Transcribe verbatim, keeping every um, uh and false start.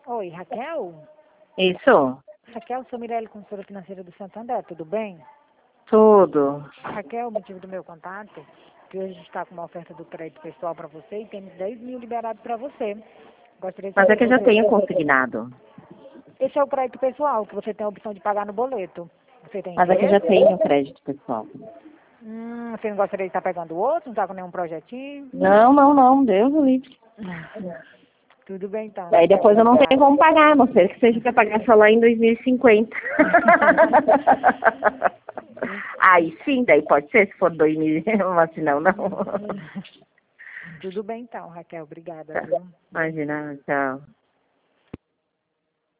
Oi, Raquel? Isso? Raquel, sou Mirelle, consultora financeira do Santander, tudo bem? Tudo. Raquel, o motivo do meu contato, que hoje a gente está com uma oferta do crédito pessoal para você e temos dez mil liberados para você. Gostaria de Mas é saber que eu se já você... tenho consignado. Esse é o crédito pessoal, que você tem a opção de pagar no boleto. Você tem Mas é que eu já interesse? tenho crédito pessoal. Hum, você não gostaria de estar pegando outro? Não está com nenhum projetinho? Não, não, não. Deus o livre. Tudo bem então, Daí Raquel, depois eu não tenho obrigada. como pagar, a não ser que seja para pagar só lá em dois mil e cinquenta. Aí sim, daí pode ser, se for dois mil, mas se não, não. Tudo bem então, Raquel, obrigada, Tá. viu? Imagina, tchau.